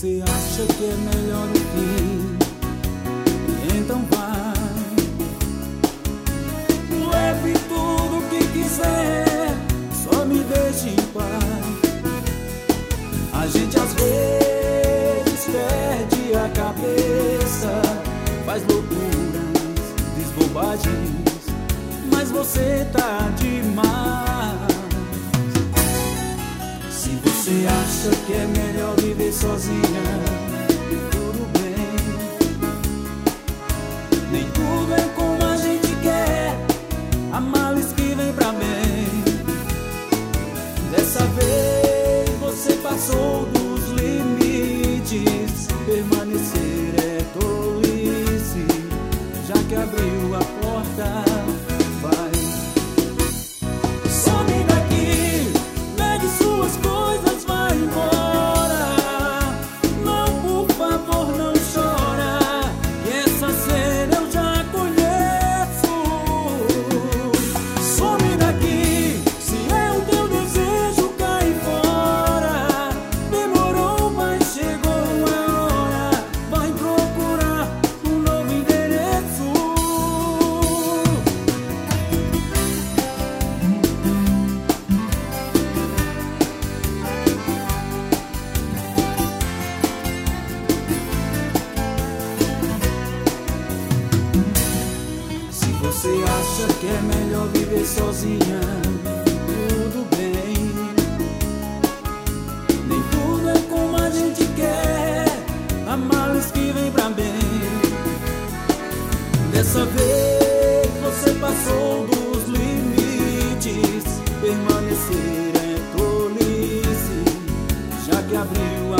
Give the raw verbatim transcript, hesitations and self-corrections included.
você acha que é melhor o fim, então vai, leve tudo o que quiser, só me deixe em paz. A gente às vezes perde a cabeça, faz loucuras, diz bobagens, mas você tá demais. Se você acha que é melhor viver sozinha, tudo bem. Nem tudo é como a gente quer, há males que vem pra bem. Dessa vez você passou dos limites, permanecer é tolice, já que abriu a porta, vai. Some daqui, pegue suas coisas, vai embora. Não, por favor, não chora, essa cena eu já conheço. Some daqui, se é o teu desejo, cai fora. Demorou, mas chegou a hora, vai procurar um novo endereço. Se você acha que é melhor viver sozinha, tudo bem. Nem tudo é como a gente quer, há males que vem pra bem. Dessa vez você passou dos limites, permanecer é tolice, já que abriu